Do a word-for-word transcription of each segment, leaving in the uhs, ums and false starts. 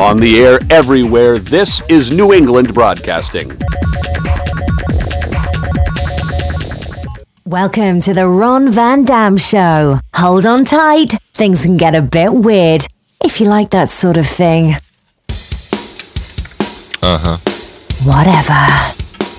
On the air everywhere, this is New England Broadcasting. Welcome to the Ron Van Dam Show. Hold on tight. Things can get a bit weird, if you like that sort of thing. Uh-huh. Whatever.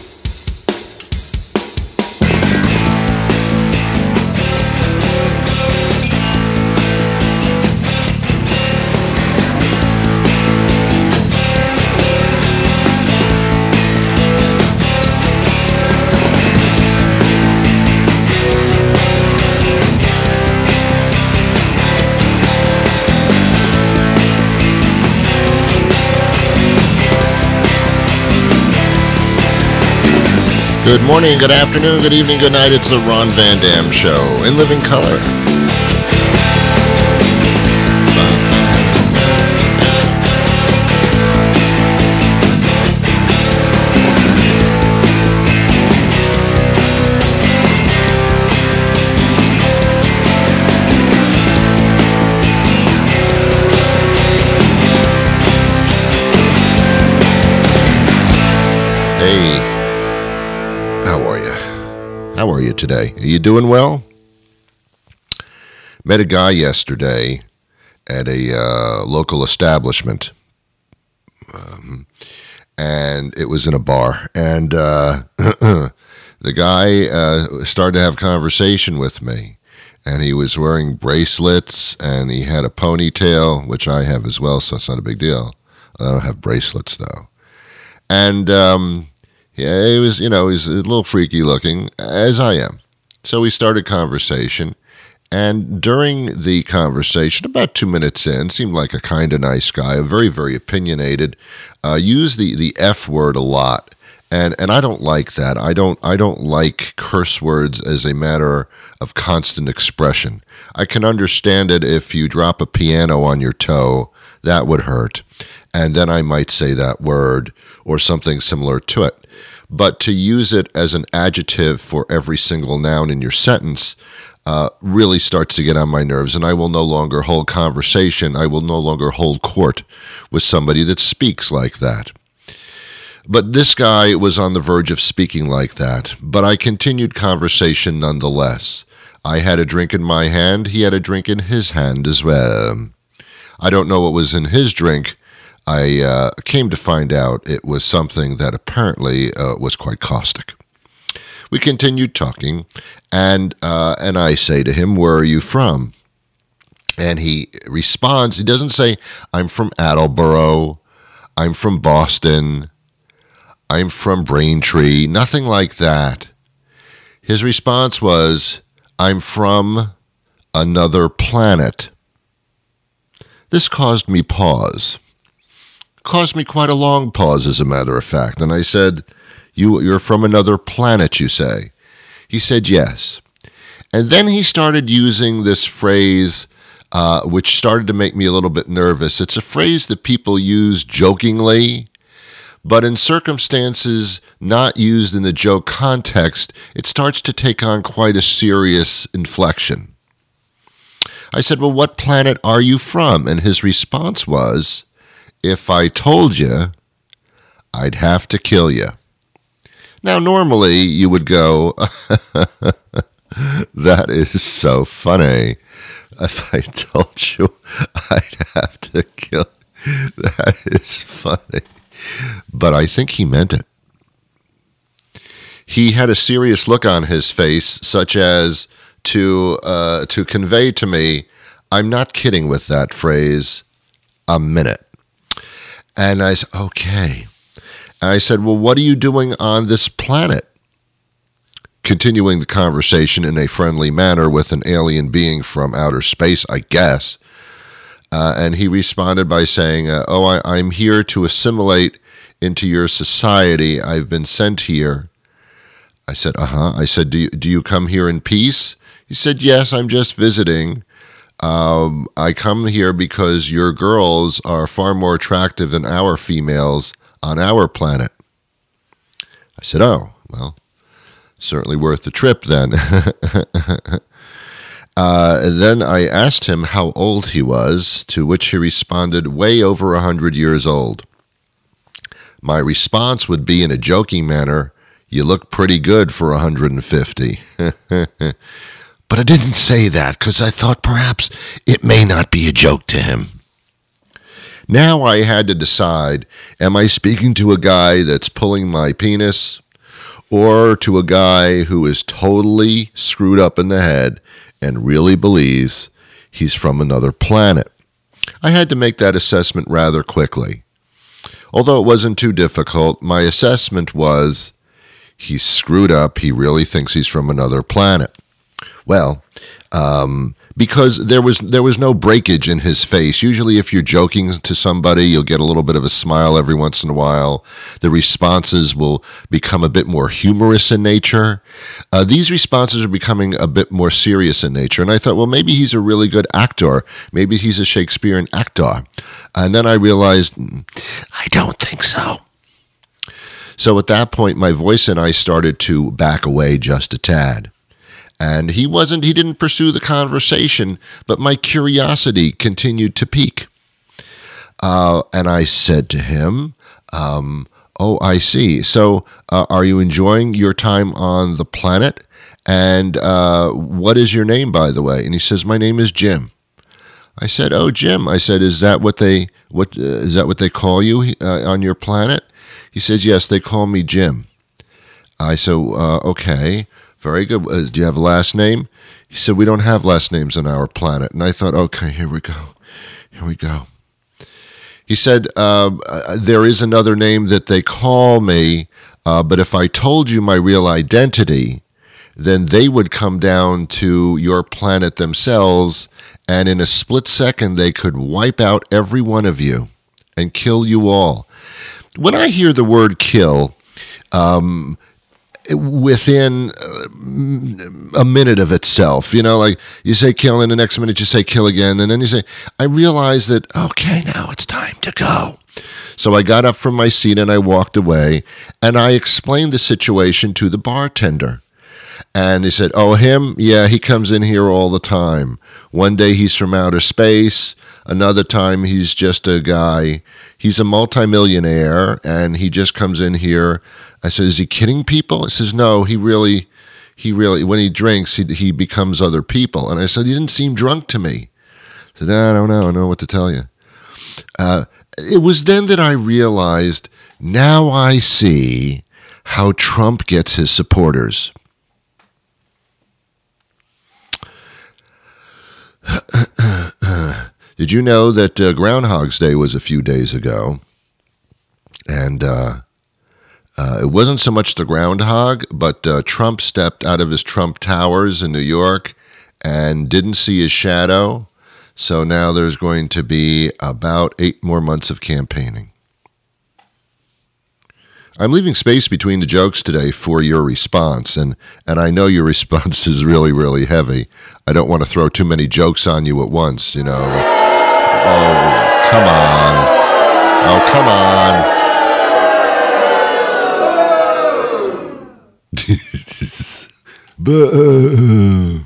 Good morning, good afternoon, good evening, good night. It's the Ron Van Dam Show in living color. Hey. How are you? How are you today? Are you doing well? Met a guy yesterday at a uh, local establishment, um, and it was in a bar. And uh, the guy uh, started to have conversation with me, and he was wearing bracelets, and he had a ponytail, which I have as well, so it's not a big deal. I don't have bracelets, though. And um Yeah, he was, you know, he's a little freaky looking, as I am. So we started conversation, and during the conversation, about two minutes in, seemed like a kind of nice guy, very, very opinionated, uh, used the, the F word a lot, and and I don't like that. I don't I don't like curse words as a matter of constant expression. I can understand it if you drop a piano on your toe, that would hurt, and then I might say that word or something similar to it. But to use it as an adjective for every single noun in your sentence uh, really starts to get on my nerves, and I will no longer hold conversation. I will no longer hold court with somebody that speaks like that. But this guy was on the verge of speaking like that, but I continued conversation nonetheless. I had a drink in my hand. He had a drink in his hand as well. I don't know what was in his drink. I uh, came to find out it was something that apparently uh, was quite caustic. We continued talking, and uh, and I say to him, "Where are you from?" And he responds, he doesn't say, "I'm from Attleboro, I'm from Boston, I'm from Braintree," nothing like that. His response was, "I'm from another planet." This caused me pause. Caused me quite a long pause, as a matter of fact. And I said, you, you're from another planet, you say? He said, yes. And then he started using this phrase, uh, which started to make me a little bit nervous. It's a phrase that people use jokingly, but in circumstances not used in the joke context, it starts to take on quite a serious inflection. I said, well, what planet are you from? And his response was, if I told you, I'd have to kill you. Now, normally you would go, that is so funny. If I told you, I'd have to kill you. That is funny. But I think he meant it. He had a serious look on his face, such as to uh, to convey to me, I'm not kidding with that phrase, a minute. And I said, okay. And I said, well, what are you doing on this planet? Continuing the conversation in a friendly manner with an alien being from outer space, I guess. Uh, and he responded by saying, uh, oh, I, I'm here to assimilate into your society. I've been sent here. I said, uh-huh. I said, do you, do you come here in peace? He said, yes, I'm just visiting. Um, I come here because your girls are far more attractive than our females on our planet. I said, oh, well, certainly worth the trip then. Uh, and then I asked him how old he was, to which he responded, way over one hundred years old. My response would be in a joking manner, you look pretty good for one hundred fifty. But I didn't say that because I thought perhaps it may not be a joke to him. Now I had to decide, am I speaking to a guy that's pulling my penis or to a guy who is totally screwed up in the head and really believes he's from another planet? I had to make that assessment rather quickly. Although it wasn't too difficult, my assessment was, he's screwed up, he really thinks he's from another planet. Well, um, because there was there was no breakage in his face. Usually if you're joking to somebody, you'll get a little bit of a smile every once in a while. The responses will become a bit more humorous in nature. Uh, these responses are becoming a bit more serious in nature. And I thought, well, maybe he's a really good actor. Maybe he's a Shakespearean actor. And then I realized, I don't think so. So at that point, my voice and I started to back away just a tad. And he wasn't, he didn't pursue the conversation, but my curiosity continued to pique. Uh, and I said to him, um, oh, I see. So uh, are you enjoying your time on the planet? And uh, what is your name, by the way? And he says, my name is Jim. I said, oh, Jim. I said, is that what they, what, uh, is that what they call you uh, on your planet? He says, yes, they call me Jim. I said, uh, okay. Very good. Uh, do you have a last name? He said, we don't have last names on our planet. And I thought, okay, here we go. Here we go. He said, uh, there is another name that they call me, uh, but if I told you my real identity, then they would come down to your planet themselves, and in a split second, they could wipe out every one of you and kill you all. When I hear the word kill, um... within a minute of itself, you know, like you say kill and the next minute you say kill again. And then you say, I realized that, okay, now it's time to go. So I got up from my seat and I walked away and I explained the situation to the bartender. And he said, oh, him? Yeah, he comes in here all the time. One day he's from outer space. Another time he's just a guy. He's a multimillionaire and he just comes in here. I said, is he kidding people? He says, no, he really, he really, when he drinks, he he becomes other people. And I said, he didn't seem drunk to me. I said, I don't know, I don't know what to tell you. Uh, it was then that I realized, now I see how Trump gets his supporters. Did you know that uh, Groundhog's Day was a few days ago? And, uh, Uh, it wasn't so much the groundhog, but uh, Trump stepped out of his Trump Towers in New York and didn't see his shadow. So now there's going to be about eight more months of campaigning. I'm leaving space between the jokes today for your response, and, and I know your response is really, really heavy. I don't want to throw too many jokes on you at once, you know. Oh, come on. Oh, come on. But, uh,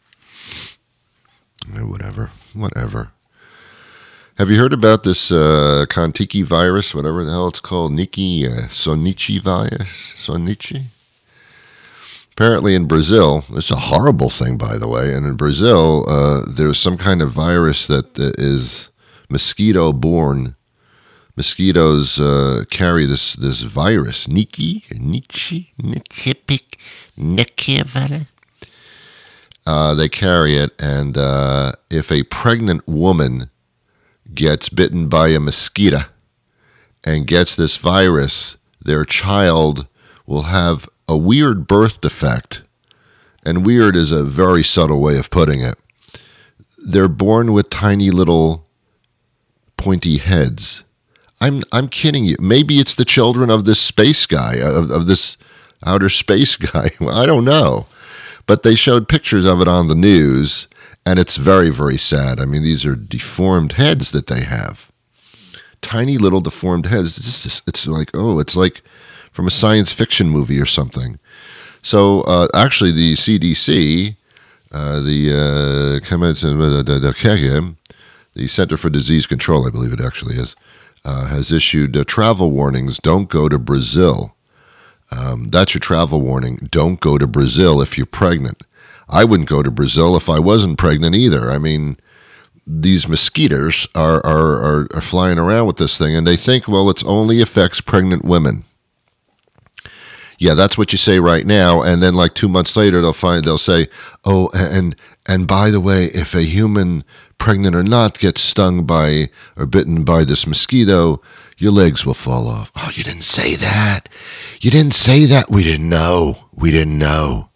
whatever, whatever. Have you heard about this uh, Kontiki virus, whatever the hell it's called, Niki uh, Sonichi virus? Sonichi? Apparently in Brazil, it's a horrible thing, by the way, and in Brazil, uh, there's some kind of virus that uh, is mosquito-borne. Mosquitoes uh, carry this, this virus, Niki, Nichi, Nichipik, Nikivala. Uh, they carry it, and uh, if a pregnant woman gets bitten by a mosquito and gets this virus, their child will have a weird birth defect. And weird is a very subtle way of putting it. They're born with tiny little pointy heads. I'm I'm kidding you. Maybe it's the children of this space guy, of, of this outer space guy. Well, I don't know. But they showed pictures of it on the news, and it's very, very sad. I mean, these are deformed heads that they have. Tiny little deformed heads. It's, just, it's like, oh, it's like from a science fiction movie or something. So uh, actually the C D C uh, the uh, comments, uh, the, the, the, the Center for Disease Control, I believe it actually is, uh, has issued uh, travel warnings. Don't go to Brazil. Um, that's your travel warning. Don't go to Brazil if you're pregnant. I wouldn't go to Brazil if I wasn't pregnant either. I mean, these mosquitoes are, are, are, are flying around with this thing, and they think, well, it only affects pregnant women. Yeah, that's what you say right now, and then like two months later, they'll find they'll say, "Oh, and and by the way, if a human, pregnant or not, gets stung by or bitten by this mosquito, your legs will fall off." Oh, you didn't say that. You didn't say that. We didn't know. We didn't know.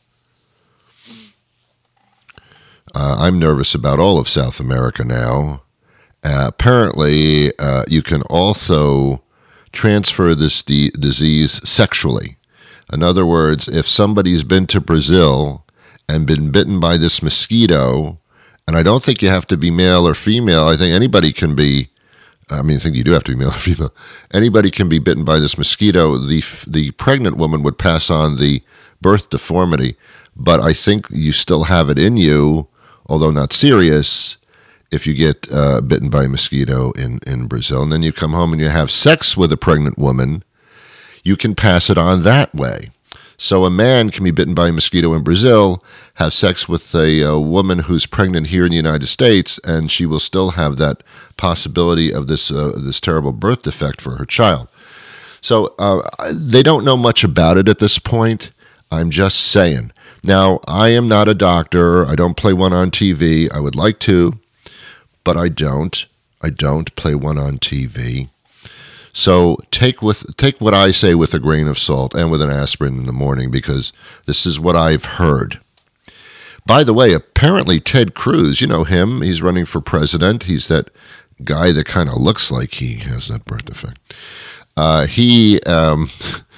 Uh, I'm nervous about all of South America now. Uh, apparently, uh, you can also transfer this de- disease sexually. In other words, if somebody's been to Brazil and been bitten by this mosquito, and I don't think you have to be male or female, I think anybody can be, I mean, I think you do have to be male or female, anybody can be bitten by this mosquito, the the pregnant woman would pass on the birth deformity, but I think you still have it in you, although not serious, if you get uh, bitten by a mosquito in, in Brazil, and then you come home and you have sex with a pregnant woman, you can pass it on that way. So a man can be bitten by a mosquito in Brazil, have sex with a, a woman who's pregnant here in the United States, and she will still have that possibility of this uh, this terrible birth defect for her child. So uh, they don't know much about it at this point. I'm just saying. Now, I am not a doctor. I don't play one on T V. I would like to, but I don't. I don't play one on T V. So take with take what I say with a grain of salt and with an aspirin in the morning, because this is what I've heard. By the way, apparently Ted Cruz, you know him, he's running for president. He's that guy that kind of looks like he has that birth defect. Uh, he, um,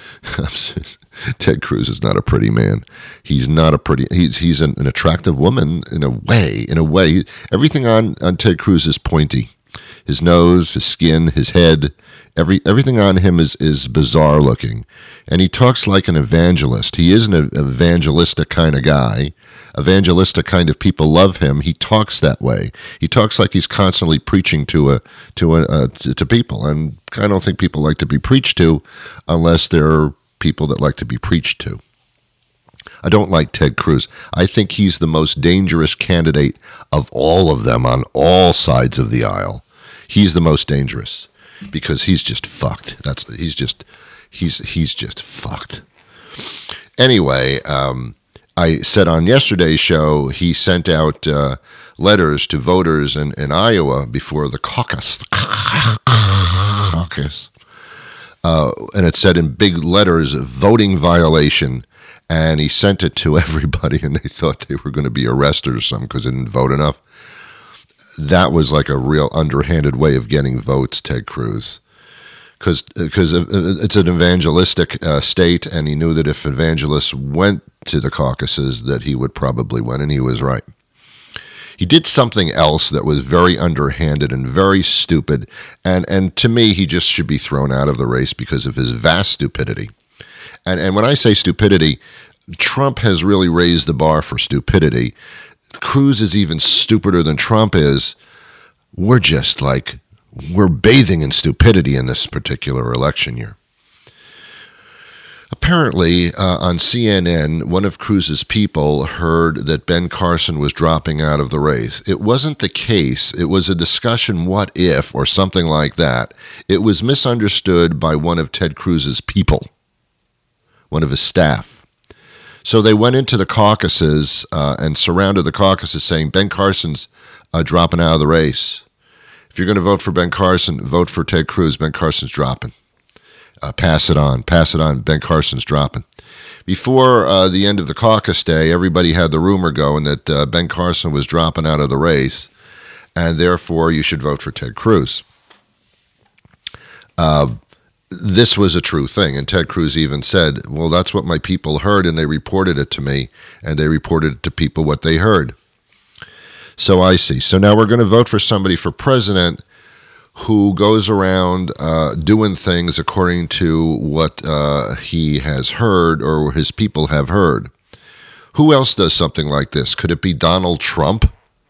Ted Cruz is not a pretty man. He's not a pretty, he's he's an, an attractive woman in a way, in a way. Everything on, on Ted Cruz is pointy. His nose, his skin, his head, every everything on him is, is bizarre looking. And he talks like an evangelist. He is an evangelistic kind of guy. Evangelistic kind of people love him. He talks that way. He talks like he's constantly preaching to a to a uh, to, to people. And I don't think people like to be preached to unless they're people that like to be preached to. I don't like Ted Cruz. I think he's the most dangerous candidate of all of them on all sides of the aisle. He's the most dangerous because he's just fucked. That's he's just he's he's just fucked. Anyway, um, I said on yesterday's show he sent out uh, letters to voters in, in Iowa before the caucus. caucus. Uh, and it said in big letters, voting violation. And he sent it to everybody, and they thought they were going to be arrested or something because they didn't vote enough. That was like a real underhanded way of getting votes, Ted Cruz. Because it's an evangelistic uh, state, and he knew that if evangelists went to the caucuses, that he would probably win, and he was right. He did something else that was very underhanded and very stupid, and, and to me, he just should be thrown out of the race because of his vast stupidity. And and when I say stupidity, Trump has really raised the bar for stupidity. Cruz is even stupider than Trump is. We're just like, we're bathing in stupidity in this particular election year. Apparently, uh, on C N N, one of Cruz's people heard that Ben Carson was dropping out of the race. It wasn't the case. It was a discussion, what if, or something like that. It was misunderstood by one of Ted Cruz's people. One of his staff. So they went into the caucuses uh, and surrounded the caucuses saying, Ben Carson's uh, dropping out of the race. If you're going to vote for Ben Carson, vote for Ted Cruz. Ben Carson's dropping. Uh, pass it on. Pass it on. Ben Carson's dropping. Before uh, the end of the caucus day, everybody had the rumor going that uh, Ben Carson was dropping out of the race, and therefore you should vote for Ted Cruz. Uh, This was a true thing, and Ted Cruz even said, well, that's what my people heard, and they reported it to me, and they reported to people what they heard. So I see. So now we're going to vote for somebody for president who goes around uh, doing things according to what uh, he has heard or his people have heard. Who else does something like this? Could it be Donald Trump?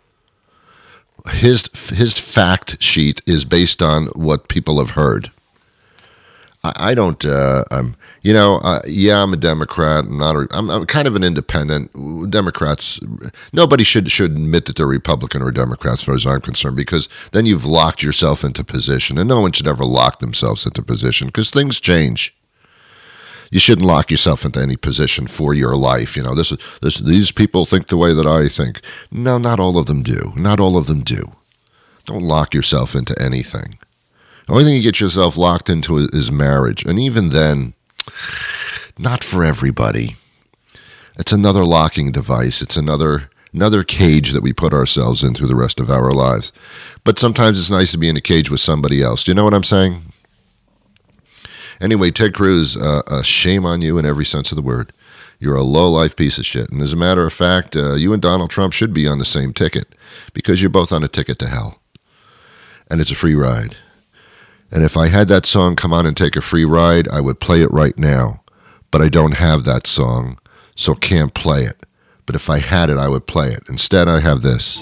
His his fact sheet is based on what people have heard. I, I don't. Uh, I'm. You know. Uh, yeah, I'm a Democrat. I'm not. A, I'm, I'm kind of an independent. Democrats. Nobody should should admit that they're Republican or Democrat, as far as I'm concerned, because then you've locked yourself into position, and no one should ever lock themselves into position because things change. You shouldn't lock yourself into any position for your life. You know, this is this. These people think the way that I think. No, not all of them do. Not all of them do. Don't lock yourself into anything. The only thing you get yourself locked into is marriage, and even then, not for everybody. It's another locking device. It's another another cage that we put ourselves in through the rest of our lives. But sometimes it's nice to be in a cage with somebody else. Do you know what I'm saying? Anyway, Ted Cruz, uh, uh, shame on you in every sense of the word. You're a low-life piece of shit. And as a matter of fact, uh, you and Donald Trump should be on the same ticket because you're both on a ticket to hell. And it's a free ride. And if I had that song, Come On and Take a Free Ride, I would play it right now. But I don't have that song, so can't play it. But if I had it, I would play it. Instead, I have this.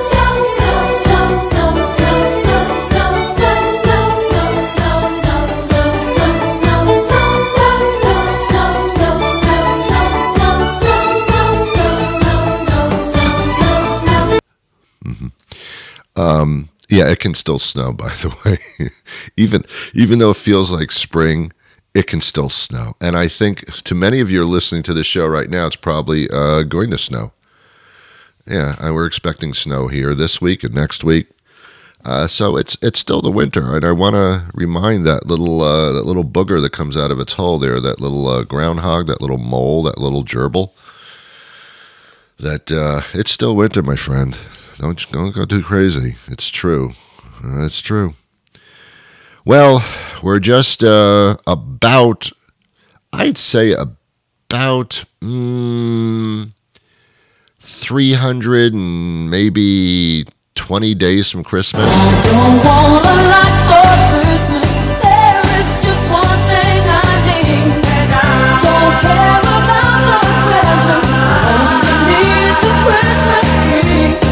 Um, yeah, it can still snow, by the way. even even though it feels like spring, it can still snow. And I think to many of you listening to this show right now, it's probably uh, going to snow. Yeah, and we're expecting snow here this week and next week. Uh, so it's it's still the winter, and I want to remind that little uh, that little booger that comes out of its hole there, that little uh, groundhog, that little mole, that little gerbil, that uh, it's still winter, my friend. Don't, don't go too crazy. It's true. Uh, it's true. Well, we're just uh, about, I'd say about mm, three hundred and maybe twenty days from Christmas. I don't want a lot for Christmas. There is just one thing I need. Don't care about the present. Only need the Christmas tree.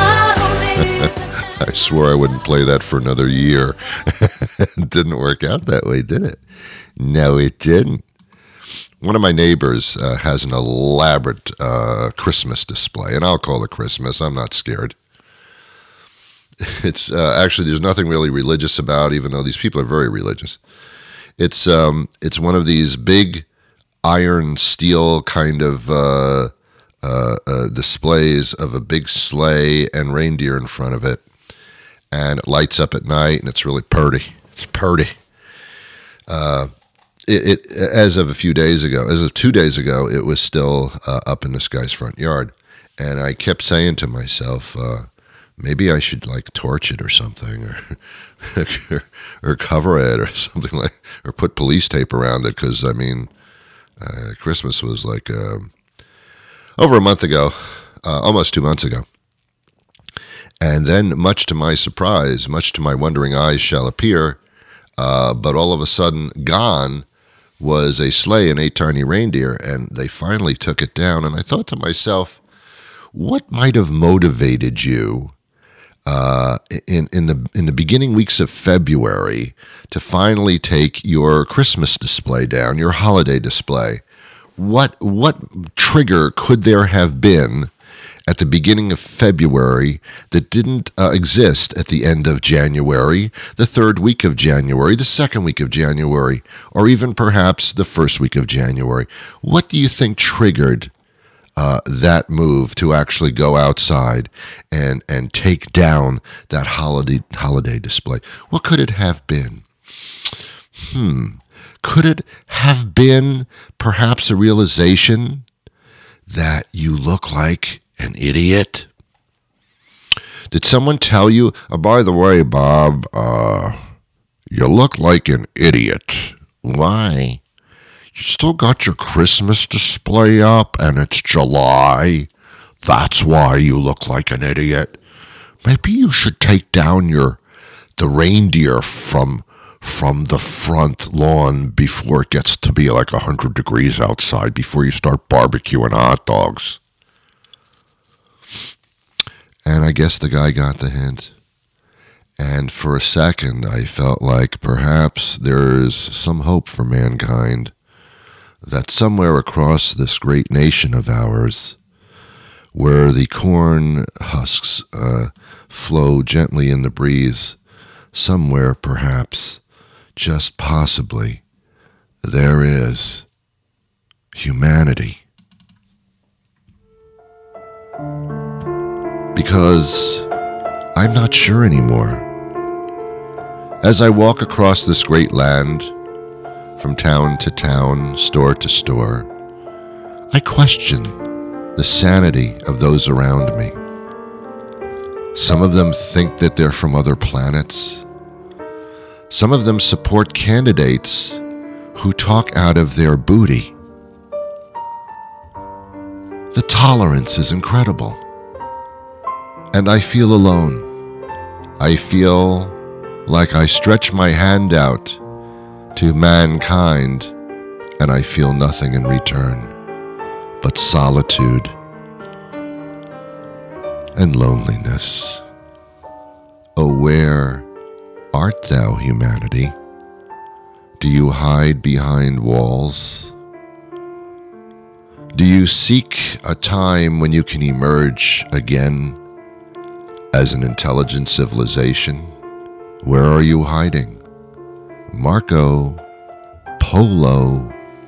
I swore I wouldn't play that for another year. It didn't work out that way, did it? No, it didn't. One of my neighbors uh, has an elaborate uh, Christmas display, and I'll call it Christmas. I'm not scared. It's uh, actually, there's nothing really religious about, even though these people are very religious. It's um, it's one of these big iron steel kind of uh, uh, uh, displays of a big sleigh and reindeer in front of it. And it lights up at night, and it's really purty. It's purty. Uh, it, it as of a few days ago, as of two days ago, it was still uh, up in this guy's front yard, and I kept saying to myself, uh, maybe I should like torch it or something, or or cover it or something like, or put police tape around it, because I mean, uh, Christmas was like uh, over a month ago, uh, almost two months ago. And then, much to my surprise, much to my wondering eyes shall appear, uh, but all of a sudden, gone was a sleigh and eight tiny reindeer, and they finally took it down. And I thought to myself, what might have motivated you uh, in in the in the beginning weeks of February to finally take your Christmas display down, your holiday display? What what trigger could there have been at the beginning of February that didn't uh, exist at the end of January, the third week of January, the second week of January, or even perhaps the first week of January? What do you think triggered uh, that move to actually go outside and, and take down that holiday holiday display? What could it have been? Hmm. Could it have been perhaps a realization that you look like an idiot? Did someone tell you, oh, by the way, Bob, uh, you look like an idiot. Why? You still got your Christmas display up and it's July. That's why you look like an idiot. Maybe you should take down your the reindeer from from the front lawn before it gets to be like one hundred degrees outside, before you start barbecuing hot dogs. And I guess the guy got the hint. And for a second, I felt like perhaps there's some hope for mankind, that somewhere across this great nation of ours, where the corn husks uh, flow gently in the breeze, somewhere perhaps, just possibly, there is humanity. Because I'm not sure anymore. As I walk across this great land, from town to town, store to store, I question the sanity of those around me. Some of them think that they're from other planets. Some of them support candidates who talk out of their booty. The tolerance is incredible. And I feel alone. I feel like I stretch my hand out to mankind, and I feel nothing in return but solitude and loneliness. Oh, where art thou, humanity? Do you hide behind walls? Do you seek a time when you can emerge again as an intelligent civilization? Where are you hiding? Marco Polo.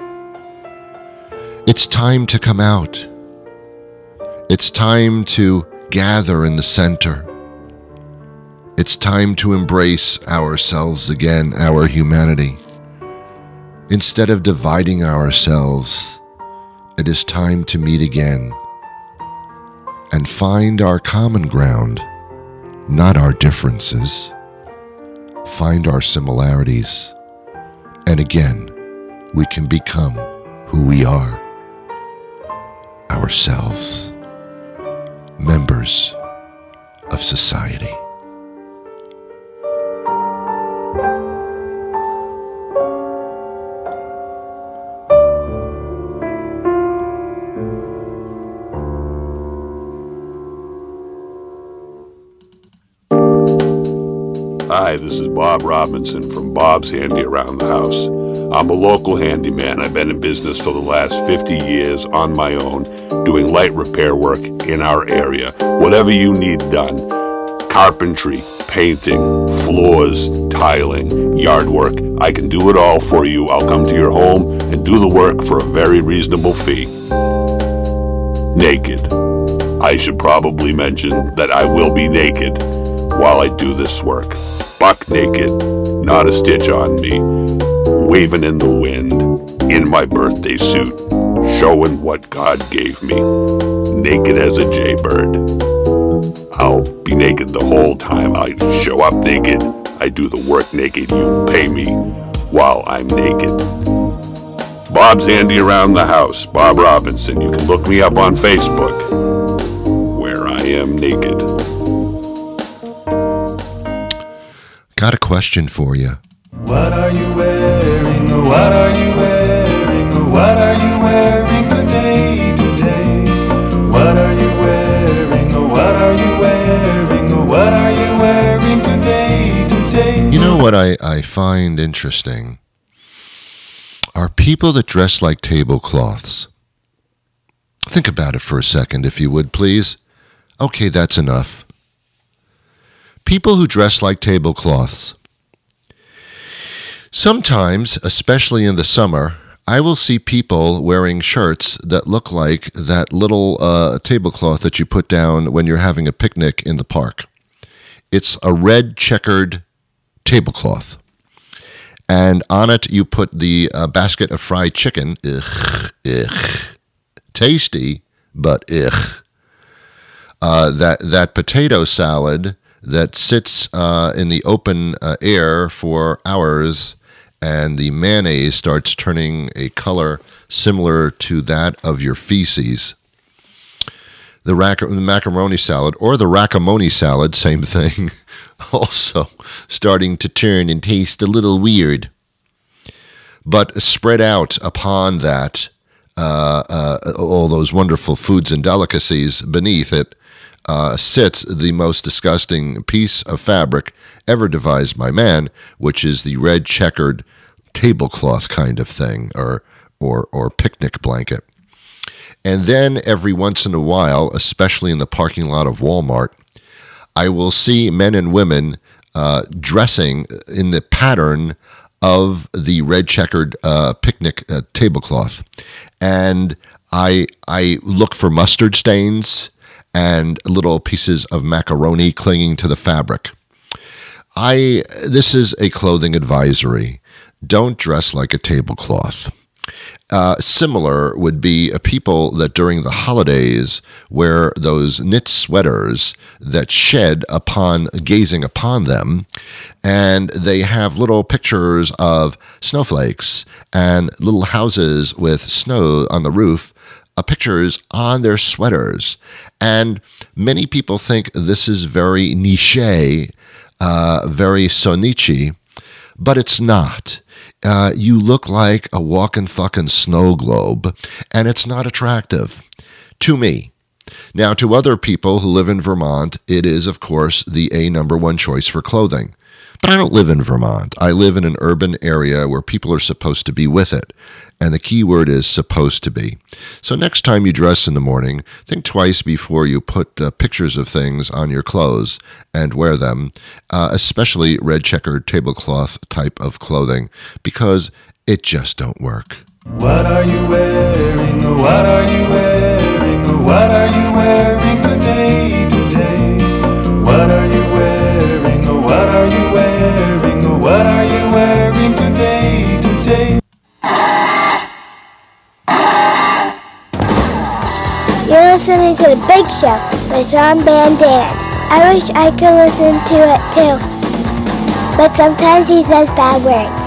It's time to come out. It's time to gather in the center. It's time to embrace ourselves again, our humanity. Instead of dividing ourselves, it is time to meet again and find our common ground, not our differences. Find our similarities, and again, we can become who we are, ourselves, members of society. Hi, this is Bob Robinson from Bob's Handy Around the House. I'm a local handyman. I've been in business for the last fifty years on my own, doing light repair work in our area. Whatever you need done, carpentry, painting, floors, tiling, yard work, I can do it all for you. I'll come to your home and do the work for a very reasonable fee. Naked. I should probably mention that I will be naked while I do this work. Buck naked, not a stitch on me, waving in the wind, in my birthday suit, showing what God gave me, naked as a jaybird. I'll be naked the whole time. I show up naked, I do the work naked, you pay me while I'm naked. Bob's Handy Around the House, Bob Robinson. You can look me up on Facebook, where I am naked. Got a question for you. What are you wearing? Oh, what are you wearing? Oh, what are you wearing today, today? What are you wearing? Oh, what are you wearing? Oh, what are you wearing today, today? You know what I, I find interesting are people that dress like tablecloths. Think about it for a second, if you would, please. Okay, that's enough. People who dress like tablecloths. Sometimes, especially in the summer, I will see people wearing shirts that look like that little uh, tablecloth that you put down when you're having a picnic in the park. It's a red checkered tablecloth. And on it you put the uh, basket of fried chicken. Ugh, ugh. Tasty, but ugh. Uh, that, that potato salad that sits uh, in the open uh, air for hours, and the mayonnaise starts turning a color similar to that of your feces. The, rac- the macaroni salad, or the racamoni salad, same thing, also starting to turn and taste a little weird. But spread out upon that, uh, uh, all those wonderful foods and delicacies beneath it, uh, sits the most disgusting piece of fabric ever devised by man, which is the red checkered tablecloth kind of thing, or or or picnic blanket. And then every once in a while, especially in the parking lot of Walmart, I will see men and women uh, dressing in the pattern of the red checkered uh, picnic uh, tablecloth. And I I look for mustard stains and little pieces of macaroni clinging to the fabric. I this is a clothing advisory. Don't dress like a tablecloth. Uh, similar would be a people that during the holidays wear those knit sweaters that shed upon gazing upon them, and they have little pictures of snowflakes and little houses with snow on the roof, uh, pictures on their sweaters. And many people think this is very niche, uh, very Sonichi, but it's not. Uh, you look like a walking fucking snow globe, and it's not attractive to me. Now, to other people who live in Vermont, it is, of course, the A number one choice for clothing. But I don't live in Vermont. I live in an urban area where people are supposed to be with it. And the key word is supposed to be. So next time you dress in the morning, think twice before you put uh, pictures of things on your clothes and wear them, uh, especially red checkered tablecloth type of clothing, because it just don't work. What are you wearing? Oh, what are you wearing? Oh, what are you wearing today, today? What are you wearing? Oh, what are you wearing? Oh, what are you wearing today, today? You're listening to The Big Show with Ron Van Dam. I wish I could listen to it too, but sometimes he says bad words.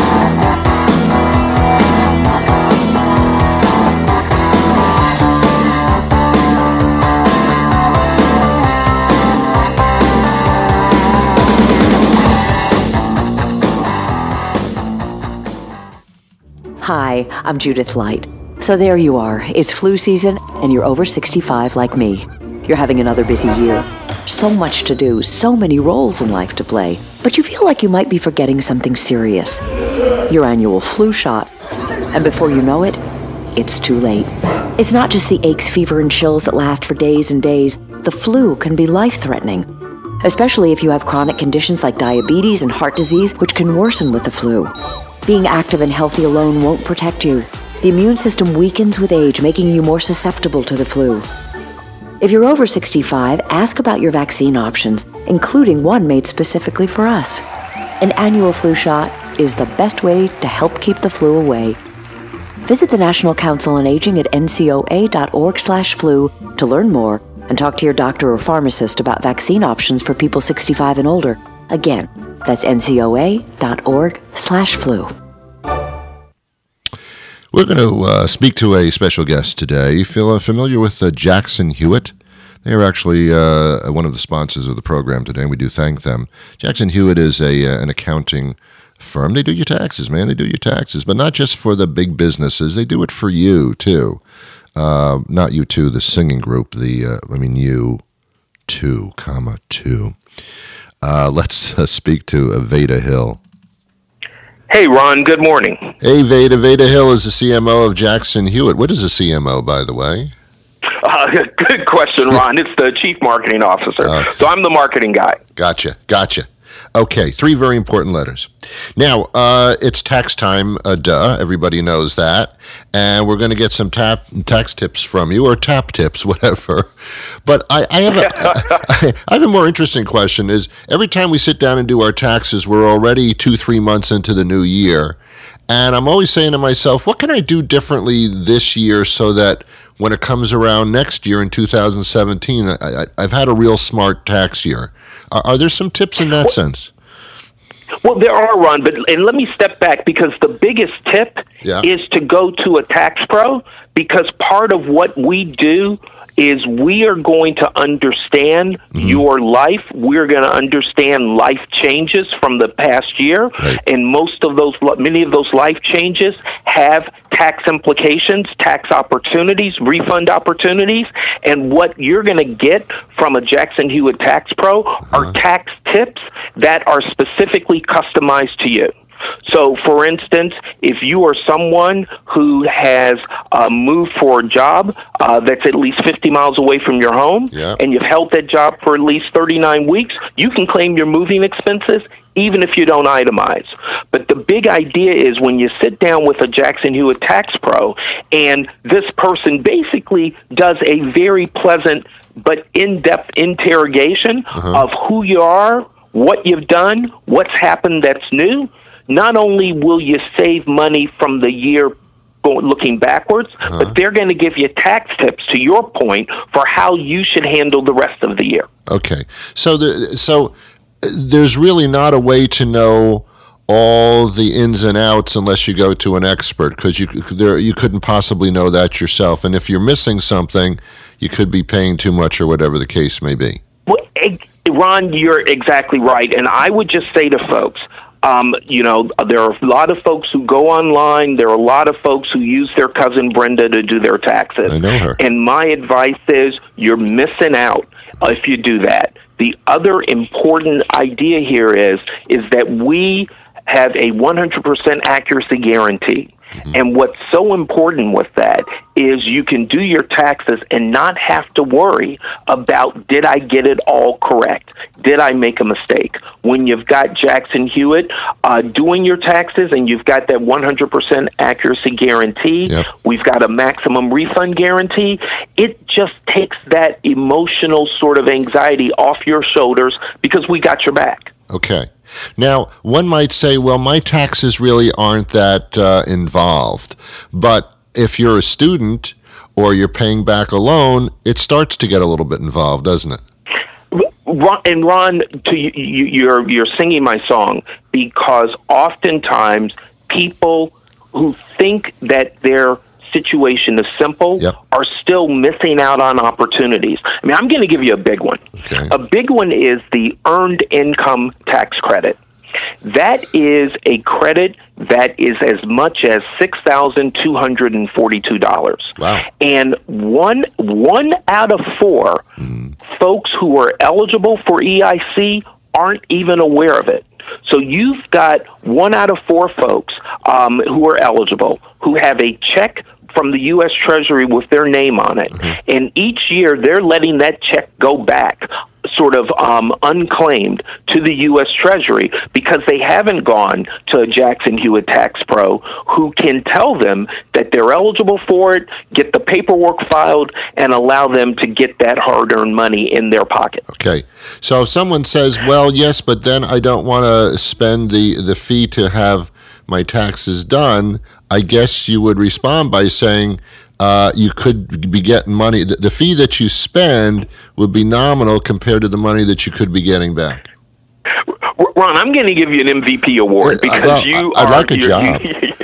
Hi, I'm Judith Light. So there you are. It's flu season, and you're over sixty-five like me. You're having another busy year. So much to do, so many roles in life to play. But you feel like you might be forgetting something serious. Your annual flu shot. And before you know it, it's too late. It's not just the aches, fever, and chills that last for days and days. The flu can be life-threatening, especially if you have chronic conditions like diabetes and heart disease, which can worsen with the flu. Being active and healthy alone won't protect you. The immune system weakens with age, making you more susceptible to the flu. If you're over sixty-five, ask about your vaccine options, including one made specifically for us. An annual flu shot is the best way to help keep the flu away. Visit the National Council on Aging at N C O A dot org slash flu to learn more and talk to your doctor or pharmacist about vaccine options for people sixty-five and older. Again, that's N C O A dot org slash flu. We're going to uh, speak to a special guest today. You feel uh, familiar with uh, Jackson Hewitt? They are actually uh, one of the sponsors of the program today, and we do thank them. Jackson Hewitt is a uh, an accounting firm. They do your taxes, man. They do your taxes, but not just for the big businesses. They do it for you, too. Uh, not you, too, the singing group. The uh, I mean, you, too, comma, two. Uh, let's uh, speak to uh, Veda Hill. Hey, Ron, good morning. Hey, Veda. Veda Hill is the C M O of Jackson Hewitt. What is a C M O, by the way? Uh, good question, Ron. It's the Chief Marketing Officer. Okay. So I'm the marketing guy. Gotcha, gotcha. Okay, three very important letters. Now, uh, it's tax time, uh, duh, everybody knows that, and we're going to get some tap, tax tips from you, or tap tips, whatever. But I, I, have a, I have a more interesting question, is every time we sit down and do our taxes, we're already two, three months into the new year, and I'm always saying to myself, what can I do differently this year so that when it comes around next year in two thousand seventeen, I, I, I've had a real smart tax year. Are, are there some tips in that well, sense? Well, there are, Ron, but and let me step back, because the biggest tip yeah. is to go to a tax pro, because part of what we do is we are going to understand mm-hmm. your life. We're going to understand life changes from the past year. Right. And most of those, many of those life changes have tax implications, tax opportunities, refund opportunities. And what you're going to get from a Jackson Hewitt Tax Pro uh-huh. are tax tips that are specifically customized to you. So, for instance, if you are someone who has uh, moved for a job uh, that's at least fifty miles away from your home, yeah. and you've held that job for at least thirty-nine weeks, you can claim your moving expenses even if you don't itemize. But the big idea is when you sit down with a Jackson Hewitt Tax Pro, and this person basically does a very pleasant but in-depth interrogation uh-huh. of who you are, what you've done, what's happened that's new. Not only will you save money from the year going, looking backwards, uh-huh. but they're going to give you tax tips, to your point, for how you should handle the rest of the year. Okay. So, the, so there's really not a way to know all the ins and outs unless you go to an expert, because you, there, you couldn't possibly know that yourself. And if you're missing something, you could be paying too much or whatever the case may be. Well, Ron, you're exactly right. And I would just say to folks, Um, you know, there are a lot of folks who go online. There are a lot of folks who use their cousin Brenda to do their taxes. I know her. And my advice is you're missing out if you do that. The other important idea here is is that we have a one hundred percent accuracy guarantee. Mm-hmm. And what's so important with that is you can do your taxes and not have to worry about, did I get it all correct? Did I make a mistake? When you've got Jackson Hewitt uh, doing your taxes and you've got that one hundred percent accuracy guarantee, yep. we've got a maximum refund guarantee, it just takes that emotional sort of anxiety off your shoulders because we got your back. Okay. Now, one might say, well, my taxes really aren't that uh, involved. But if you're a student or you're paying back a loan, it starts to get a little bit involved, doesn't it? Ron, and Ron, to you, you, you're you're singing my song, because oftentimes people who think that their situation is simple yep. are still missing out on opportunities. I mean, I'm going to give you a big one. Okay. A big one is the Earned Income Tax Credit. That is a credit that is as much as six thousand two hundred forty-two dollars. Wow. And one one out of four mm. folks who are eligible for E I C aren't even aware of it. So you've got one out of four folks um, who are eligible who have a check from the U S Treasury with their name on it. Mm-hmm. And each year they're letting that check go back sort of um, unclaimed to the U S Treasury because they haven't gone to a Jackson Hewitt Tax Pro who can tell them that they're eligible for it, get the paperwork filed, and allow them to get that hard-earned money in their pocket. Okay. So if someone says, well, yes, but then I don't want to spend the, the fee to have my taxes done, I guess you would respond by saying, Uh, you could be getting money. The, the fee that you spend would be nominal compared to the money that you could be getting back. Ron, I'm going to give you an M V P award because well, you I'd are. like a job.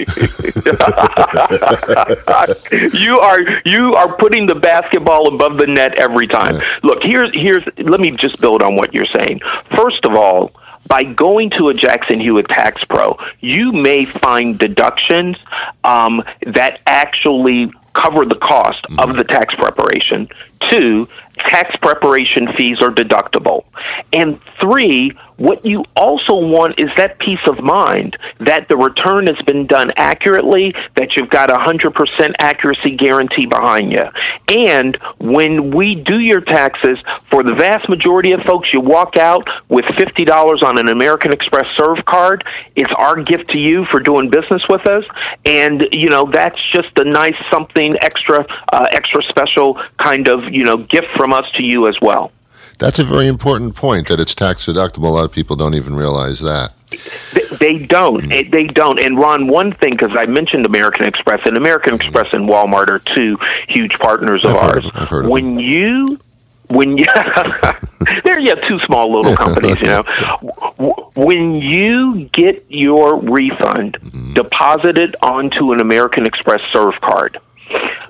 you are you are putting the basketball above the net every time. Yeah. Look, here's here's. Let me just build on what you're saying. First of all, by going to a Jackson Hewitt Tax Pro, you may find deductions um, that actually cover the cost mm-hmm. of the tax preparation. Two, tax preparation fees are deductible. And three, what you also want is that peace of mind that the return has been done accurately, that you've got a one hundred percent accuracy guarantee behind you. And when we do your taxes, for the vast majority of folks, you walk out with fifty dollars on an American Express Serve card. It's our gift to you for doing business with us. And, you know, that's just a nice something extra, uh, extra special kind of, you know, gift from us to you as well. That's a very important point, that it's tax deductible. A lot of people don't even realize that. They, they don't. Mm-hmm. They don't. And Ron, one thing, because I mentioned American Express, and American mm-hmm. Express and Walmart are two huge partners of I've ours. Heard of, I've heard of when them. you, when you, they're yeah, two small little companies, you know. When you get your refund mm-hmm. deposited onto an American Express Serve card,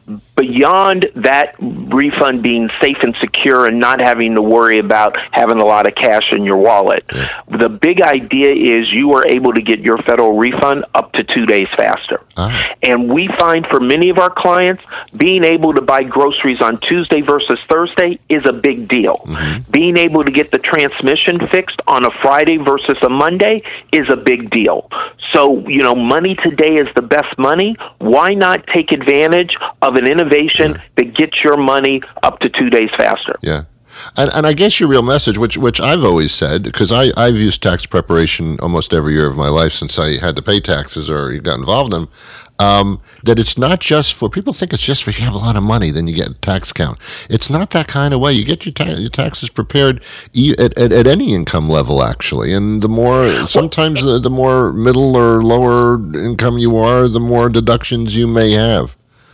beyond that refund being safe and secure and not having to worry about having a lot of cash in your wallet, Yeah. the big idea is you are able to get your federal refund up to two days faster. Ah. And we find for many of our clients, being able to buy groceries on Tuesday versus Thursday is a big deal. Mm-hmm. Being able to get the transmission fixed on a Friday versus a Monday is a big deal. So, you know, money today is the best money. Why not take advantage of an innovation Yeah. that gets your money up to two days faster? Yeah. And, and I guess your real message, which which I've always said, because I, I've used tax preparation almost every year of my life since I had to pay taxes or got involved in them, um, that it's not just for, people think it's just for if you have a lot of money, then you get a tax count. It's not that kind of way. You get your, ta- your taxes prepared e- at, at, at any income level, actually. And the more, sometimes the, the more middle or lower income you are, the more deductions you may have.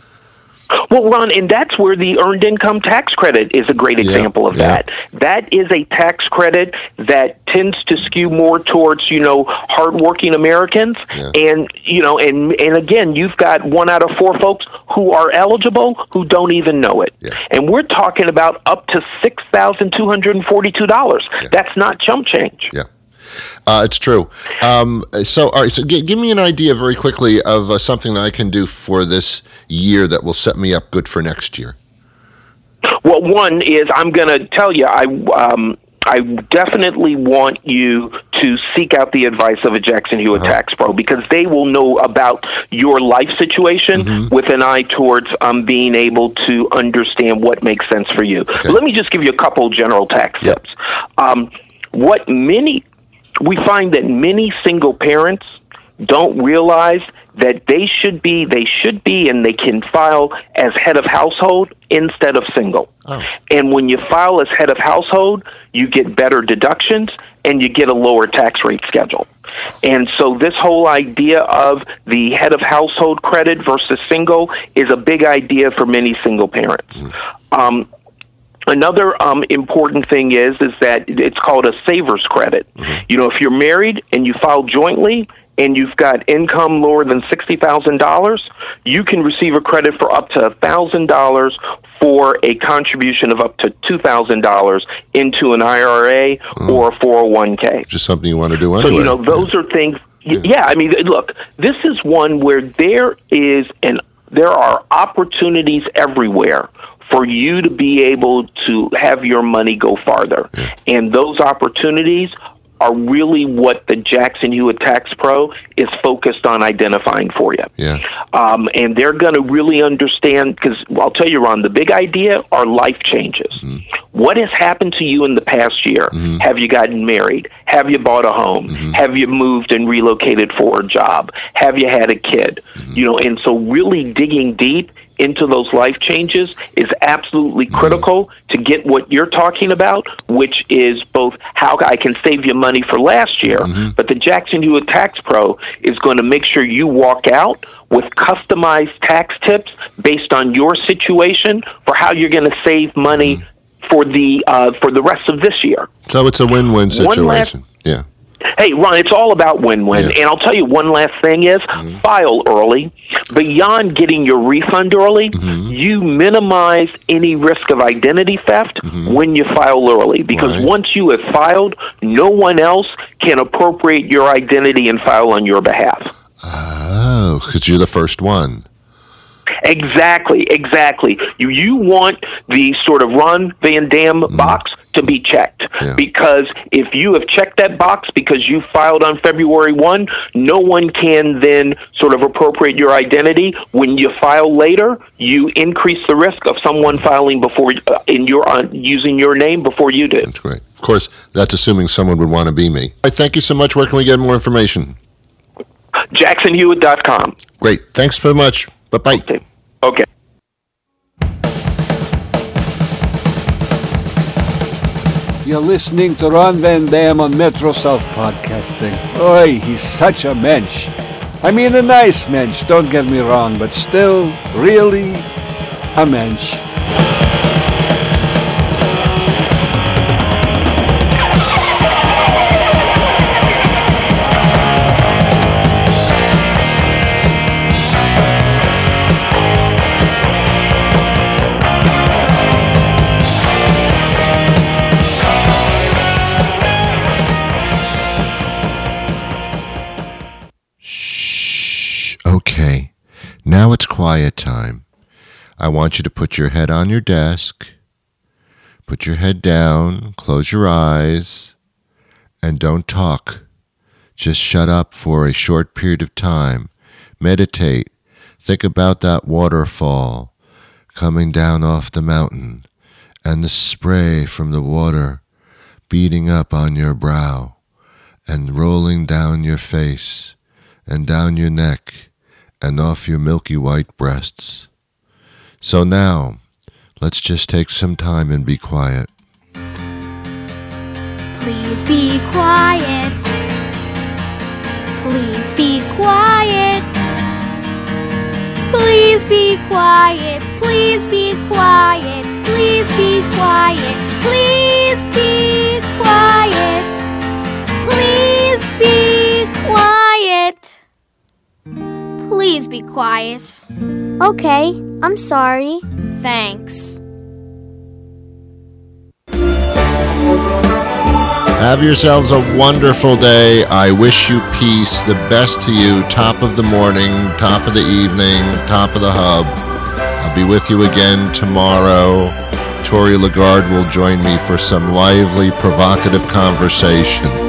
Well, Ron, and that's where the earned income tax credit is a great Yeah, example of yeah. that. That is a tax credit that tends to skew more towards, you know, hardworking Americans. Yeah. And, you know, and, and again, you've got one out of four folks who are eligible who don't even know it. Yeah. And we're talking about up to six thousand two hundred forty-two dollars. Yeah. That's not chump change. Yeah. Uh, it's true. Um, so, all right. So, g- give me an idea very quickly of uh, something that I can do for this year that will set me up good for next year. Well, one is I'm going to tell you, I um, I definitely want you to seek out the advice of a Jackson Hewitt Uh-huh. Tax Pro, because they will know about your life situation Mm-hmm. with an eye towards um, being able to understand what makes sense for you. Let me just give you a couple general tax Yep. tips. Um, what many we find that many single parents don't realize that they should be, they should be, and they can file as head of household instead of single. Oh. And when you file as head of household, you get better deductions and you get a lower tax rate schedule. And so this whole idea of the head of household credit versus single is a big idea for many single parents. Mm. Um, Another um, important thing is is that it's called a saver's credit. Mm-hmm. You know, if you're married and you file jointly and you've got income lower than sixty thousand dollars, you can receive a credit for up to one thousand dollars for a contribution of up to two thousand dollars into an I R A or a four oh one k. Just something you want to do So, anyway. you know, those are things. y- Yeah, I mean, look, this is one where there is an there are opportunities everywhere for you to be able to have your money go farther. And those opportunities are really what the Jackson Hewitt Tax Pro is focused on identifying for you. Yeah. Um, and they're going to really understand, because I'll tell you, Ron, the big idea are life changes. Mm-hmm. What has happened to you in the past year? Mm-hmm. Have you gotten married? Have you bought a home? Mm-hmm. Have you moved and relocated for a job? Have you had a kid? Mm-hmm. You know, and so really digging deep into those life changes is absolutely critical to get what you're talking about, which is both how I can save you money for last year, but the Jackson Hewitt Tax Pro is going to make sure you walk out with customized tax tips based on your situation for how you're going to save money for the uh, for the rest of this year. So it's a win-win One last- situation. Yeah. Hey, Ron, it's all about win-win. Yeah. And I'll tell you one last thing is file early. Beyond getting your refund early, you minimize any risk of identity theft when you file early. Because Right. once you have filed, no one else can appropriate your identity and file on your behalf. Oh, because you're the first one. Exactly, exactly. You you want the sort of Ron Van Dam box to be checked. Yeah. Because if you have checked that box because you filed on February first, no one can then sort of appropriate your identity. When you file later, you increase the risk of someone filing before uh, in your uh, using your name before you did. That's great. Of course, that's assuming someone would want to be me. I thank you so much. Where can we get more information? Jackson Hewitt dot com. Great. Thanks so much. Bye-bye. Okay. Okay. You're listening to Ron Van Dam on Metro South Podcasting. Oi, he's such a mensch. I mean a nice mensch, don't get me wrong, but still, really, a mensch. Okay, now it's quiet time. I want you to put your head on your desk, put your head down, close your eyes, and don't talk. Just shut up for a short period of time. Meditate. Think about that waterfall coming down off the mountain and the spray from the water beating up on your brow and rolling down your face and down your neck and off your milky white breasts. So now, let's just take some time and be quiet. Please be quiet. Please be quiet. Please be quiet. Please be quiet. Please be quiet. Please be quiet. Please be quiet. Please be quiet. Okay, I'm sorry. Thanks. Have yourselves a wonderful day. I wish you peace. The best to you. Top of the morning, top of the evening, top of the hub. I'll be with you again tomorrow. Tori Lagarde will join me for some lively, provocative conversation.